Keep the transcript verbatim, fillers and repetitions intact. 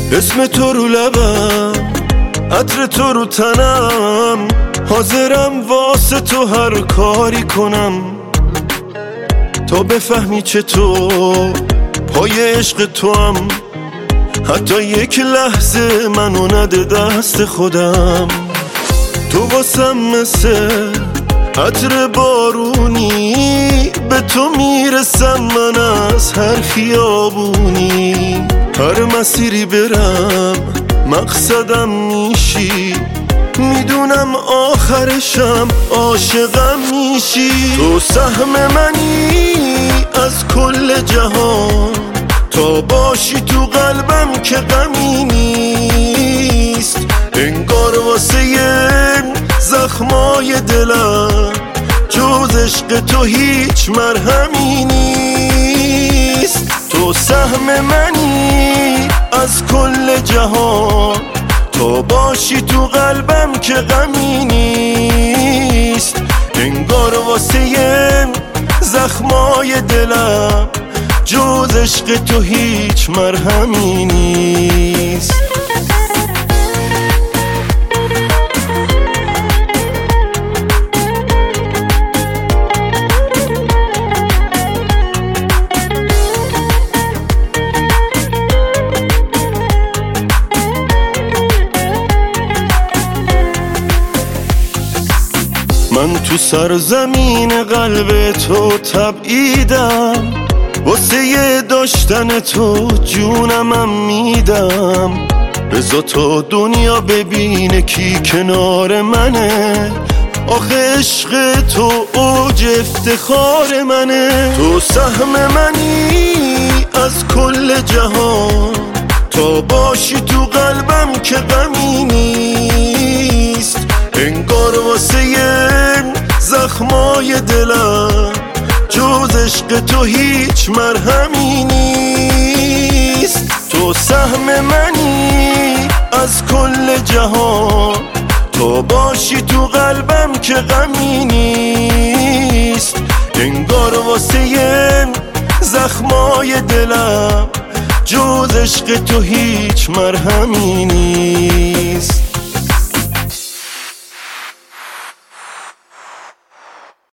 اسم تو رو لبم، عطر تو رو تنم، حاضرم واسه تو هر کاری کنم تا بفهمی چطور پای عشق تو هم، حتی یک لحظه منو نده دست خودم. تو واسم مثل عطر بارونی، به تو میرسم من از هر خیابونی، هر مسیری برم مقصدم میشی، میدونم آخرشم عاشقم میشی. تو سهم منی از کل جهان، تا باشی تو قلبم که غمی نیست، انگار واسه زخمای دلم جز عشق تو هیچ مرهمی نیست. تو سهم منی از کل جهان، تا باشی تو قلبم که غمی نیست، انگار واسه زخمای دلم جز عشق تو هیچ مرهمی نیست. من تو سرزمین قلب تو تبعیدم، واسه داشتن تو جونمم میدم. بذار تا دنیا ببینه کی کنار منه، آخه عشق تو اوج افتخار منه. تو سهم منی از کل جهان، تا باشی تو قلبم که غمی نیست، انگار واسه زخمای دلم جز عشق تو هیچ مرهمی نیست. تو سهم منی از کل جهان، تا باشی تو قلبم که غمی نیست، انگار واسه زخمای دلم جز عشق تو هیچ مرهمی نیست.